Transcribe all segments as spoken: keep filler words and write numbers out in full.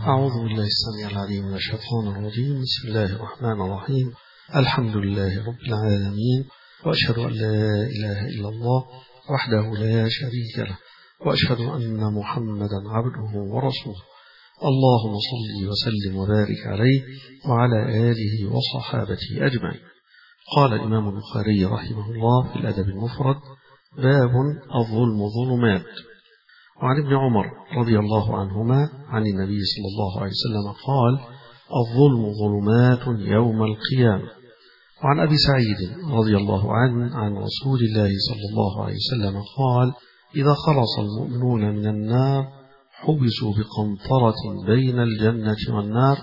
أعوذ بالله السميع العليم من الشيطان الرجيم. بسم الله الرحمن الرحيم. الحمد لله رب العالمين، وأشهد أن لا إله إلا الله وحده لا شريك له، وأشهد أن محمدا عبده ورسوله. اللهم صل وسلم وبارك عليه وعلى آله وصحابته أجمعين. قال الإمام البخاري رحمه الله في الأدب المفرد: باب الظلم ظلمات. وعن ابن عمر رضي الله عنهما عن النبي صلى الله عليه وسلم قال: الظلم ظلمات يوم القيامة. وعن أبي سعيد رضي الله عنه عن رسول الله صلى الله عليه وسلم قال: إذا خلص المؤمنون من النار حبسوا بقنطرة بين الجنة والنار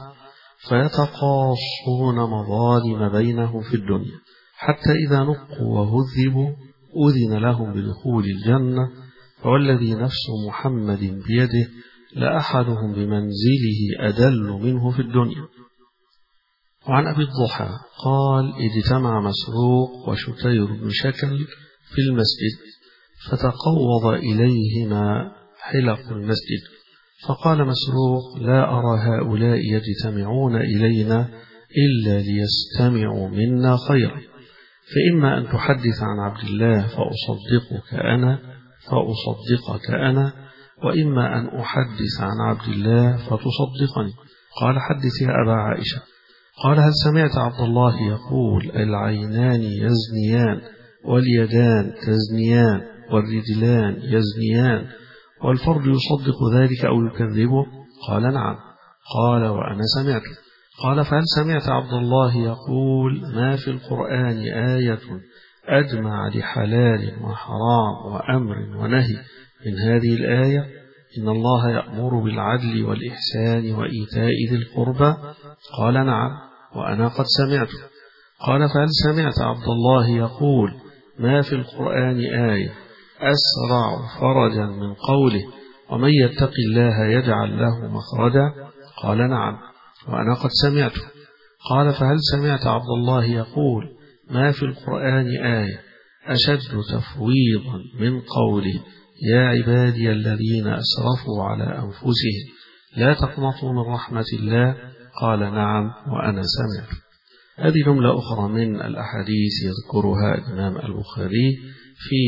فيتقاصون مظالم بينهم في الدنيا، حتى إذا نقوا وهذبوا أذن لهم بدخول الجنة، فوالذي نفس محمد بيده لأحدهم بمنزله أدل منه في الدنيا. وعن أبي الضحى قال: اجتمع مسروق وشتير بن شكل في المسجد فتقوض إليهما حلق المسجد، فقال مسروق: لا أرى هؤلاء يجتمعون إلينا إلا ليستمعوا منا خيرا، فإما أن تحدث عن عبد الله فأصدقك أنا فأصدقك أنا، وإما أن أحدث عن عبد الله فتصدقني. قال: حدث يا أبا عائشة. قال: هل سمعت عبد الله يقول: العينان يزنيان واليدان تزنيان والرجلان يزنيان، والفرد يصدق ذلك أو يكذبه؟ قال: نعم. قال: وأنا سمعته. قال: فهل سمعت عبد الله يقول: ما في القرآن آية أجمع لحلال وحرام وأمر ونهي من هذه الآية: إن الله يأمر بالعدل والإحسان وإيتاء ذي القربى؟ قال: نعم، وأنا قد سمعته. قال: فهل سمعت عبد الله يقول: ما في القرآن آية أسرع فرجا من قوله: ومن يتق الله يجعل له مخرجا؟ قال: نعم، وأنا قد سمعته. قال: فهل سمعت عبد الله يقول: ما في القرآن آية أشد تفويضا من قوله: يا عبادي الذين أسرفوا على أنفسهم لا تقنطوا من رحمة الله؟ قال: نعم، وأنا سمعت. هذه جملة أخرى من الأحاديث يذكرها الإمام البخاري في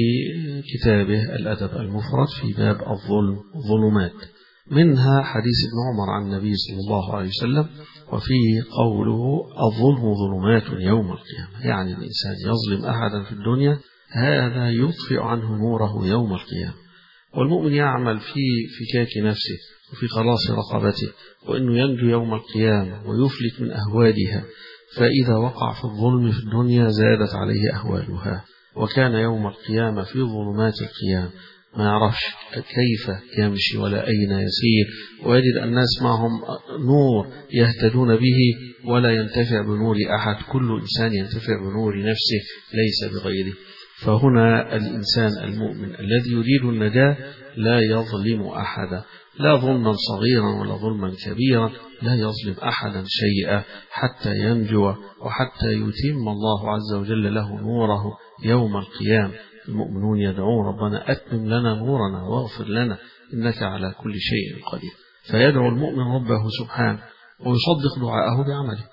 كتابه الأدب المفرد في باب الظلم ظلمات، منها حديث ابن عمر عن النبي صلى الله عليه وسلم وفيه قوله: الظلم ظلمات يوم القيامة، يعني الإنسان يظلم أحدا في الدنيا هذا يطفئ عنه نوره يوم القيامة. والمؤمن يعمل في فكاك نفسه وفي خلاص رقبته وأنه ينجو يوم القيامة ويفلت من أهوالها، فإذا وقع في الظلم في الدنيا زادت عليه أهوالها، وكان يوم القيامة في ظلمات القيام ما يعرفش كيف يمشي ولا أين يسير، ويجد الناس معهم نور يهتدون به ولا ينتفع بنور أحد، كل إنسان ينتفع بنور نفسه ليس بغيره. فهنا الإنسان المؤمن الذي يريد النجاة لا يظلم أحدا، لا ظلما صغيرا ولا ظلما كبيرا، لا يظلم أحدا شيئا حتى ينجو وحتى يتم الله عز وجل له نوره يوم القيامة. المؤمنون يدعون: ربنا أتمم لنا نورنا واغفر لنا إنك على كل شيء قدير. فيدعو المؤمن ربه سبحانه ويصدق دعاءه بعمله،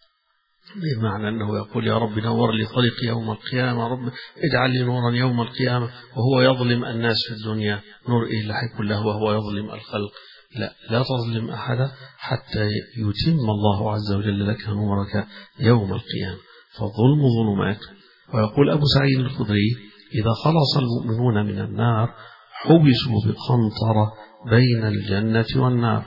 بمعنى أنه يقول: يا رب نور لي طريقي يوم القيامة، رب اجعل لي نورا يوم القيامة. وهو يظلم الناس في الدنيا، نور إيه اللي حيكون له وهو يظلم الخلق؟ لا لا تظلم أحدا حتى يتم الله عز وجل لك نورك يوم القيامة. فالظلم ظلمات. ويقول أبو سعيد الخدري: إذا خلص المؤمنون من النار حبسوا بقنطرة بين الجنة والنار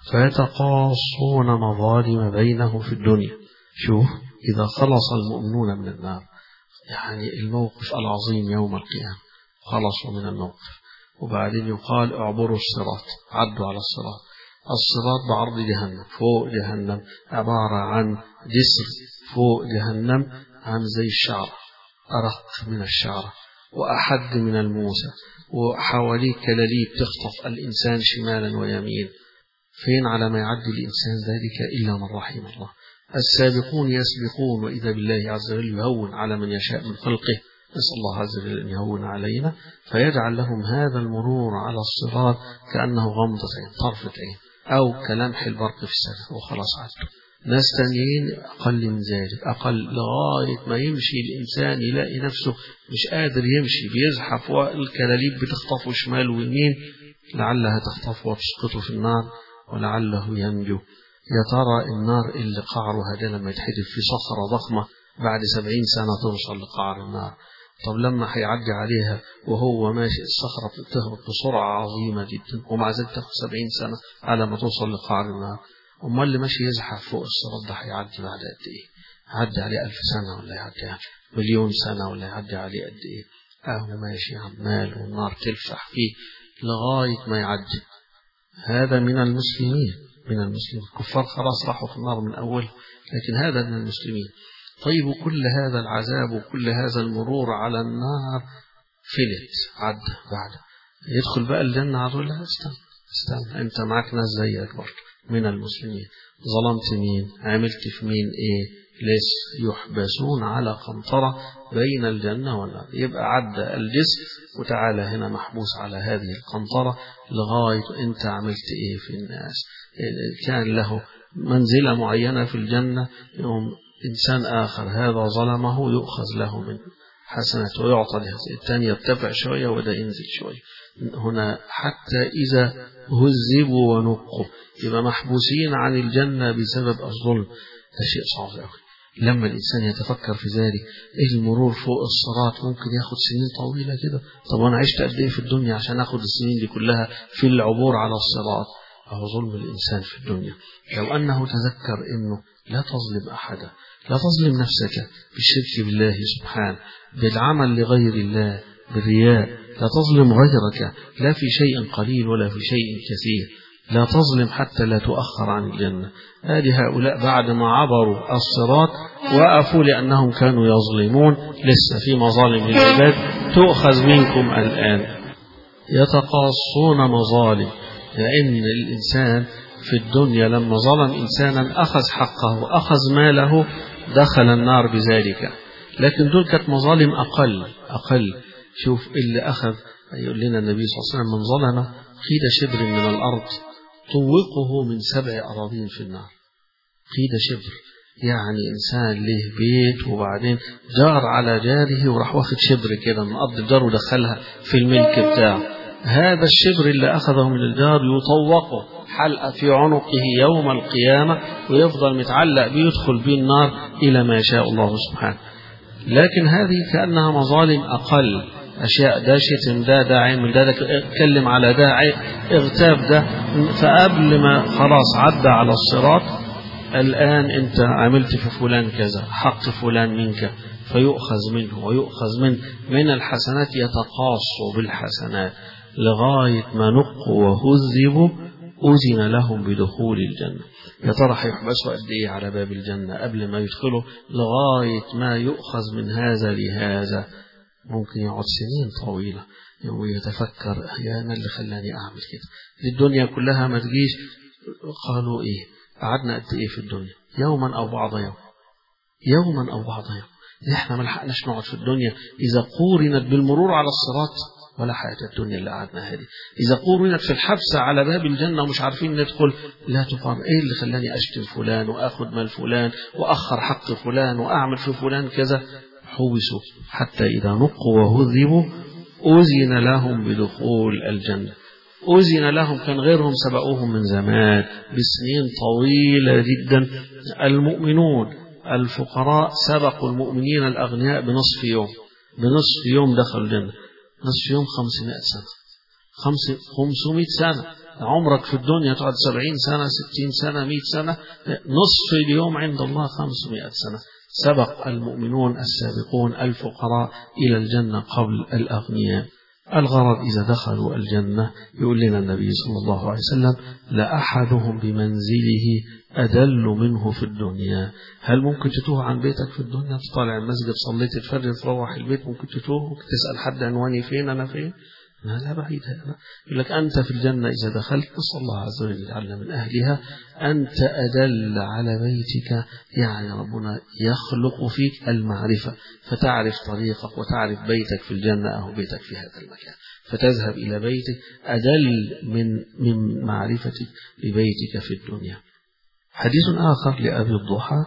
فيتقاصون مظالم بينهم في الدنيا. شوف، إذا خلص المؤمنون من النار، يعني الموقف العظيم يوم القيامة، خلصوا من الموقف، وبعدين يقال: اعبروا الصراط، عدوا على الصراط. الصراط بعرض جهنم، فوق جهنم عبارة عن جسر فوق جهنم عن زي الشعر، أرق من الشعر وأحد من الموسى، وحواليه كلاليب تخطف الإنسان شمالا ويمين. فين على ما يعدي الإنسان ذلك إلا من رحم الله. السابقون يسبقون، وإذا بالله عز وجل يهون على من يشاء من خلقه. نسأل الله عز وجل أن يهون علينا فيجعل لهم هذا المرور على الصراط كأنه غمضة عين، طرفة عين. أو كلمح البرق في السماء وخلاص عدوا. ناس تانيين أقل من ذلك، أقل لغاية ما يمشي الإنسان يلاقي نفسه مش قادر يمشي، بيزحف والكلاليب بتخطفه شمال ويمين، لعلها تخطفه وتسقطه في النار ولعله ينجو. يا ترى النار اللي قعرها ده لما يتحدف في صخرة ضخمة بعد سبعين سنة توصل لقعر النار، طب لما هيعدي عليها وهو ماشي الصخرة بتهبط بسرعة عظيمة جدا ومع ذلك تاخد سبعين سنة على ما توصل لقعر النار. أمال اللي ماشي يزحف فوق الصراط ده هيعدي بعد قد إيه؟ يعدي عليه ألف سنة ولا يعدي مليون سنة ولا يعدي عليه قد إيه؟ أهو ماشي عمال والنار تلفح فيه لغاية ما يعدي. هذا من المسلمين، من المسلمين. الكفار خلاص راحوا في النار من أول، لكن هذا من المسلمين. طيب كل هذا العذاب وكل هذا المرور على النار فلت عدى بعد يدخل بقى الجنة على طول؟ لا، استنى استنى، انت معاك ناس زيك برضه من المسلمين. ظلمت مين؟ عملت في مين ايه؟ لسه يحبسون على قنطرة بين الجنة والنار. يبقى عدى الجسم وتعالى هنا محبوس على هذه القنطرة لغاية انت عملت ايه في الناس. كان له منزلة معينة في الجنة، يوم إنسان آخر هذا ظلمه يؤخذ له من حسنات ويعطى له، الثاني يرتفع شوية وده ينزل شوية. هنا حتى إذا هذبوا ونقوا يبقى محبوسين عن الجنة بسبب الظلم. ده شيء صعب أوي. لما الإنسان يتفكر في ذلك، المرور فوق الصراط ممكن ياخد سنين طويلة كده. طب أنا عشت قد إيه في الدنيا عشان أخد السنين دي كلها في العبور على الصراط؟ أهو ظلم الإنسان في الدنيا. لو أنه تذكر أنه لا تظلم أحدا، لا تظلم نفسك بالشرك بالله سبحانه، بالعمل لغير الله، بالرياء، لا تظلم غيرك لا في شيء قليل ولا في شيء كثير، لا تظلم حتى لا تؤخر عن الجنة. هذه هؤلاء بعد ما عبروا الصراط وقفوا لأنهم كانوا يظلمون. لسه في مظالم للعباد تؤخذ منكم الآن. يتقاصون مظالم، لأن الإنسان في الدنيا لما ظلم إنسانا أخذ حقه وأخذ ماله دخل النار بذلك. لكن دول كانت مظالم أقل أقل. شوف اللي أخذ، يقول لنا النبي صلى الله عليه وسلم: من ظلم قيد شبر من الأرض طوقه من سبع أراضين في النار. قيد شبر يعني إنسان له بيت وبعدين جار على جاره وراح واخد شبر كده من أرض الجار ودخلها في الملك بتاعه. هذا الشبر اللي أخذه من الجار يطوقه حلقة في عنقه يوم القيامة ويفضل متعلق بيه يدخل به النار إلى ما يشاء الله سبحانه. لكن هذه كأنها مظالم أقل، أشياء ده شتم ده ده عمل ده ده اتكلم على ده اغتاب ده، فقبل ما خلاص عدى على الصراط الآن أنت عملت في فلان كذا، حق فلان منك، فيؤخذ منه ويؤخذ من من الحسنات. يتقاصوا بالحسنات لغاية ما نقوا وهذبوا أذن لهم بدخول الجنة. يا ترى هيحبسوا قد إيه على باب الجنة قبل ما يدخلوا؟ لغاية ما يؤخذ من هذا لهذا ممكن يقعد سنين طويلة ويتفكر: يا أنا اللي خلاني أعمل كده، الدنيا كلها ما تجيش. قالوا إيه؟ قعدنا قد إيه في الدنيا؟ يوما أو بعض يوم، يوما أو بعض يوم. إحنا ما لحقناش نقعد في الدنيا إذا قورنت بالمرور على الصراط ولا حياة الدنيا اللي قعدنا هذه. إذا قورنت في الحبس على باب الجنة ومش عارفين ندخل لا تقام. إيه اللي خلاني أشتم فلان وأخذ مال فلان وأخر حق فلان وأعمل في فلان كذا؟ حوسوا حتى إذا نقوا وهذبوا أذن لهم بدخول الجنة. أذن لهم، كان غيرهم سبقوهم من زمان بسنين طويلة جدا. المؤمنون الفقراء سبقوا المؤمنين الأغنياء بنصف يوم، بنصف يوم دخلوا الجنة. نصف يوم خمسمائة سنة، خمسمائة سنة. عمرك في الدنيا تقعد سبعين سنة، ستين سنة، مئة سنة، نصف اليوم عند الله خمسمائة سنة. سبق المؤمنون السابقون الفقراء إلى الجنة قبل الأغنياء. الغرض إذا دخلوا الجنة يقول لنا النبي صلى الله عليه وسلم: لأحدهم بمنزله أدل منه في الدنيا. هل ممكن تتوه عن بيتك في الدنيا؟ تطالع المسجد، صليت الفجر، تروح البيت ممكن تتوه، ممكن تسأل حد عنواني فين، أنا فين؟ لا بعيد. هذا يقول لك أنت في الجنة إذا دخلت، نسأل الله عز وجل يجعلنا من أهلها، أنت أدل على بيتك. يعني ربنا يخلق فيك المعرفة فتعرف طريقك وتعرف بيتك في الجنة أو بيتك في هذا المكان. فتذهب إلى بيته أدل من من معرفتك ببيتك في الدنيا. حديث آخر لأبي الضحى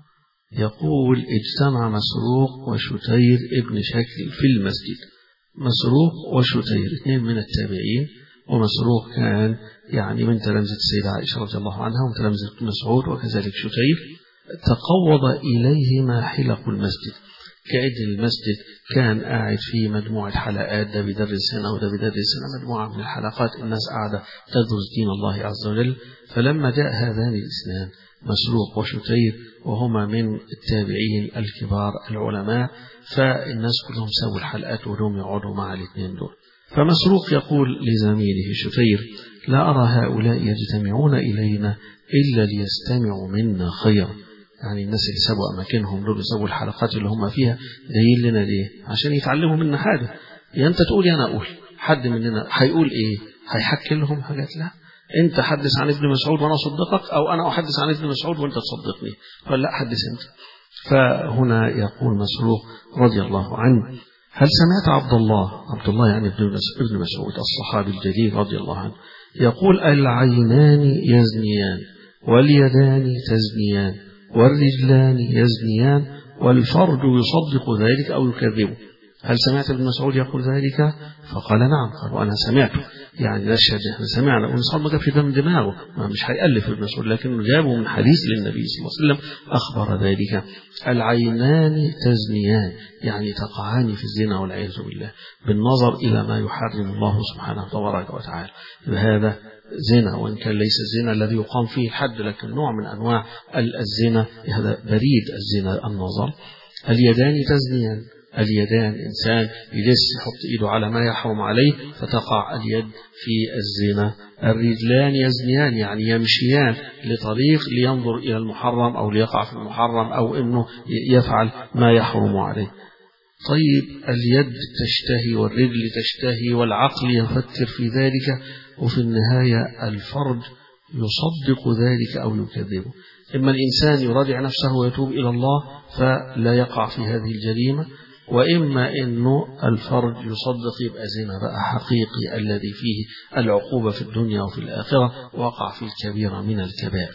يقول اجتمع مسروق وشتير ابن شكل في المسجد. مسروق وشتير اثنين من التابعين، ومسروق كان يعني من تلامذة السيدة عائشة رضي الله عنها ومن تلامذة ابن مسعود، وكذلك شتير. تقوض إليهما حلق المسجد، كأن المسجد كان قاعد فيه مجموعة حلقات، ده بيدرس هنا وده بيدرس هنا، مجموعة من الحلقات الناس قاعدة تدرس دين الله عز وجل. فلما جاء هذان الاثنان مسروق وشتير وهما من التابعين الكبار العلماء، فالناس كلهم سووا الحلقات ولهم يقعدوا مع الاثنين دول. فمسروق يقول لزميله شتير لا أرى هؤلاء يجتمعون إلينا إلا ليستمعوا منا خيرا. يعني الناس اللي سابوا أماكنهم دول وسابوا الحلقات اللي هم فيها جايين لنا ليه؟ عشان يتعلموا منا حاجة. يعني أنت تقول يا أنا أقول، حد مننا هيقول إيه؟ هيحكي لهم حاجات؟ لا، أنت حدث عن ابن مسعود وأنا أصدقك، أو أنا أحدث عن ابن مسعود وأنت تصدقني، قال لا حدث أنت. فهنا يقول مسروق رضي الله عنه هل سمعت عبد الله عبد الله يعني ابن مسعود الصحابي الجليل رضي الله عنه يقول العينان يزنيان واليدان تزنيان والرجلان يزنيان والفرج يصدق ذلك أو يكذبه؟ هل سمعت ابن مسعود يقول ذلك؟ فقال نعم. قال وأنا سمعته. يعني نشهد احنا سمعنا. ابن مسعود ما جاب في دم دماغه، ما مش هيألف ابن مسعود، لكنه جابه من حديث للنبي صلى الله عليه وسلم أخبر ذلك. العينان تزنيان يعني تقعان في الزنا والعياذ بالله بالنظر إلى ما يحرم الله سبحانه تبارك وتعالى. هذا زنا، وإن كان ليس الزنا الذي يقام فيه الحد، لكن نوع من أنواع الزنا، هذا بريد الزنا النظر. اليدان تزنيان، اليدان إنسان يجلس يحط إيده على ما يحرم عليه فتقع اليد في الزنا. الرجلان يزنيان يعني يمشيان لطريق لينظر إلى المحرم أو ليقع في المحرم أو إنه يفعل ما يحرم عليه. طيب اليد تشتهي والرجل تشتهي والعقل يفكر في ذلك، وفي النهاية الفرج يصدق ذلك أو يكذبه. إما الإنسان يراجع نفسه ويتوب إلى الله فلا يقع في هذه الجريمة، وإما أنه الفرج يصدق يبقى زنا بقى حقيقي الذي فيه العقوبة في الدنيا وفي الآخرة، وقع في الكبيرة من الكبائر.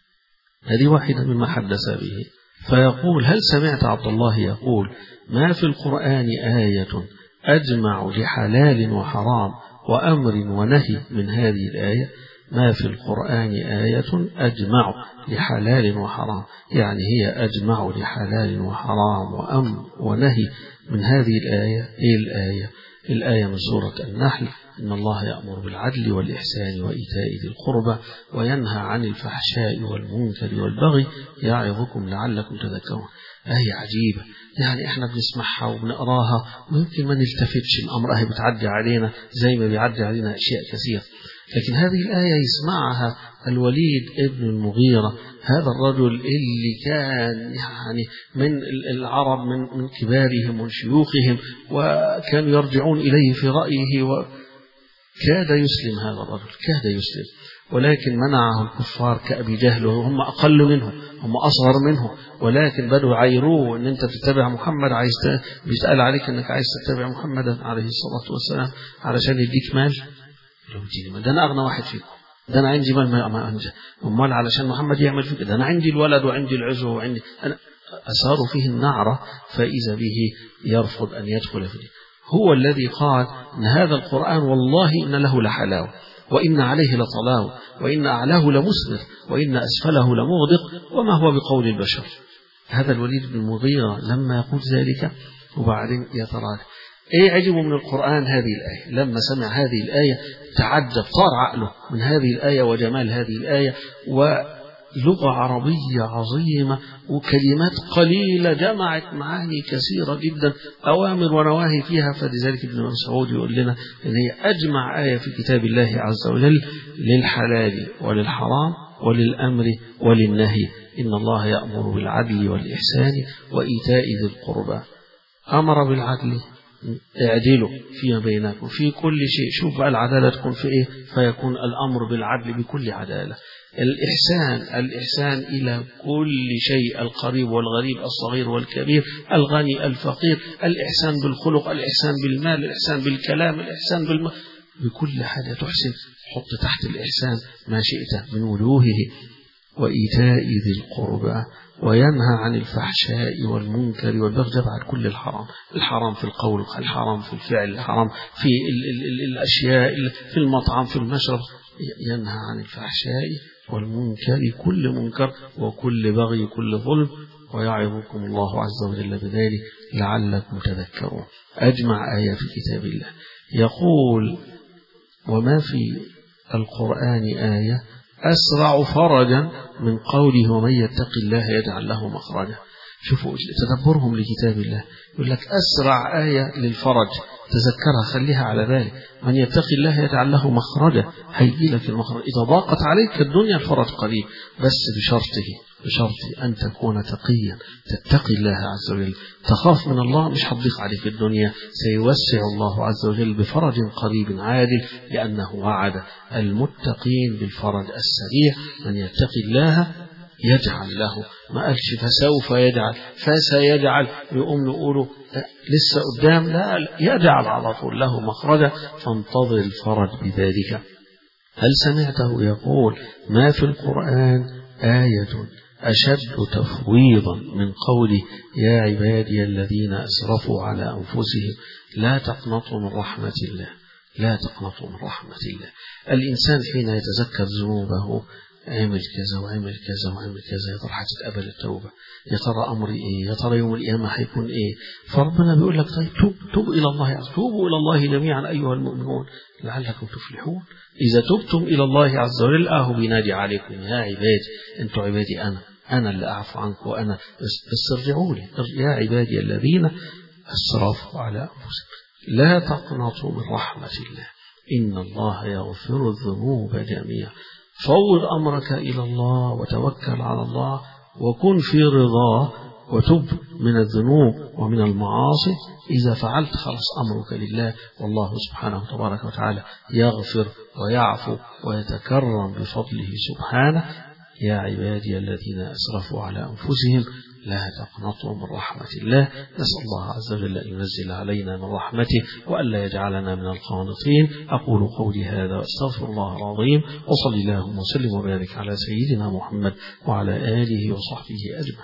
هذه واحدة مما حدث به. فيقول هل سمعت عبد الله يقول ما في القرآن آية أجمع لحلال وحرام وأمر ونهي من هذه الآية؟ ما في القرآن آية أجمع لحلال وحرام، يعني هي أجمع لحلال وحرام وأمر ونهي من هذه الآية. إيه الآية؟ الآية من سورة النحل إن الله يأمر بالعدل والإحسان وإيتاء ذي القربى وينهى عن الفحشاء والمنكر والبغي يعظكم لعلكم تذكرون. آية عجيبة، يعني احنا بنسمعها وبنقراها ويمكن ما نلتفتش، الأمر أهي بتعدي علينا زي ما بيعدي علينا أشياء كثيرة. لكن هذه الآية يسمعها الوليد ابن المغيرة، هذا الرجل اللي كان يعني من العرب من من كبارهم ومن شيوخهم، وكانوا يرجعون إليه في رأيه، وكاد يسلم هذا الرجل، كاد يسلم، ولكن منعه الكفار كأبي جهل، وهم أقل منه، هم أصغر منه، ولكن بدوا يعيروه أن أنت تتبع محمد، عايز بيسأل عليك أنك عايز تتبع محمدا عليه الصلاة والسلام علشان يديك مال. لو تجيني مال، ده أنا أغنى واحد فيكم، ده أنا عندي مال ما عندي، أمال علشان محمد يعمل فيك ده أنا عندي الولد وعندي العزو وعندي أنا. أثاروا فيه النعرة فإذا به يرفض أن يدخل فيه. هو الذي قال إن هذا القرآن والله إن له لحلاوة وإن عليه لطلاوة وإن أعلاه لمسمر وإن أسفله لمغدق وما هو بقول البشر. هذا الوليد بن المغيرة لما يقول ذلك وبعدين يتراجع، إيه عجبه من القرآن هذه الآية؟ لما سمع هذه الآية تعجب، طار عقله من هذه الآية وجمال هذه الآية، ولغة عربية عظيمة وكلمات قليلة جمعت معاني كثيرة جدا، أوامر ونواهي فيها. فلذلك ابن مسعود يقول لنا إن هي أجمع آية في كتاب الله عز وجل للحلال وللحرام وللأمر وللنهي. إن الله يأمر بالعدل والإحسان وإيتاء ذي القربى. أمر بالعدل، اعدلوا فيما بينكم في كل شيء. شوف بقى العدالة تكون في إيه؟ فيكون الأمر بالعدل بكل عدالة. الإحسان الإحسان إلى كل شيء، القريب والغريب، الصغير والكبير، الغني الفقير، الإحسان بالخلق، الإحسان بالمال، الإحسان بالكلام، الإحسان بالم... بكل حاجة تحسن حط تحت الإحسان ما شئت من وجوهه. وإيتاء ذي القربى وينهى عن الفحشاء والمنكر والبغي، عن كل الحرام، الحرام في القول، الحرام في الفعل، الحرام في ال ال ال الأشياء، في المطعم، في المشرب. ينهى عن الفحشاء والمنكر، كل منكر وكل بغي كل ظلم. ويعظكم الله عز وجل بذلك لعلكم تذكرون. أجمع آية في كتاب الله يقول: وما في القرآن آية أسرع فرجا من قوله ومن يتق الله يجعل له مخرجا. شوفوا تدبرهم لكتاب الله، يقول لك أسرع آية للفرج، تذكرها خليها على بالك. من يتق الله يجعل له مخرجا، هيجي لك المخرج. إذا ضاقت عليك الدنيا الفرج قريب، بس بشرطه بشرط أن تكون تقيا، تتقي الله عز وجل، تخاف من الله، مش هتضيق عليك الدنيا، سيوسع الله عز وجل بفرج قريب عادل، لأنه وعد المتقين بالفرج السريع. من يتقي الله يجعل له، ما قالش فسوف يجعل فسيجعل يقوم نقوله لسه قدام، لا يجعل على طول له مخرجا، فانتظر الفرج بذلك. هل سمعته يقول: ما في القرآن آية أشد تفويضا من قوله يا عبادي الذين أسرفوا على أنفسهم لا تقنطوا من رحمة الله، لا تقنطوا من رحمة الله. الإنسان حين يتذكر ذنوبه، عمل كذا وعمل كذا وعمل كذا، يا ترى هتتقبل التوبة، يا ترى أمري إيه، يا ترى يوم القيامة هيكون إيه. فربنا بيقول لك طيب توب توب إلى الله، توبوا إلى الله جميعا أيها المؤمنون لعلكم تفلحون. إذا تبتم إلى الله عز وجل آه بينادي عليكم: يا عبادي، أنتم عبادي، أنا أنا اللي أعفو عنكم، وأنا بس ارجعوا لي، يا عبادي الذين أسرفوا على أنفسهم لا تقنطوا من رحمة الله إن الله يغفر الذنوب جميعا. فوض أمرك إلى الله وتوكل على الله وكن في رضاه وتب من الذنوب ومن المعاصي. إذا فعلت خلص أمرك لله، والله سبحانه تبارك وتعالى يغفر ويعفو ويتكرم بفضله سبحانه. يا عبادي الذين أسرفوا على أنفسهم لا تقنطوا من رحمة الله. نسأل الله عز وجل أن ينزل علينا من رحمته وألا يجعلنا من القانطين. أقول قولي هذا وأستغفر الله العظيم، وصلى الله وسلم وبارك على سيدنا محمد وعلى آله وصحبه أجمعين.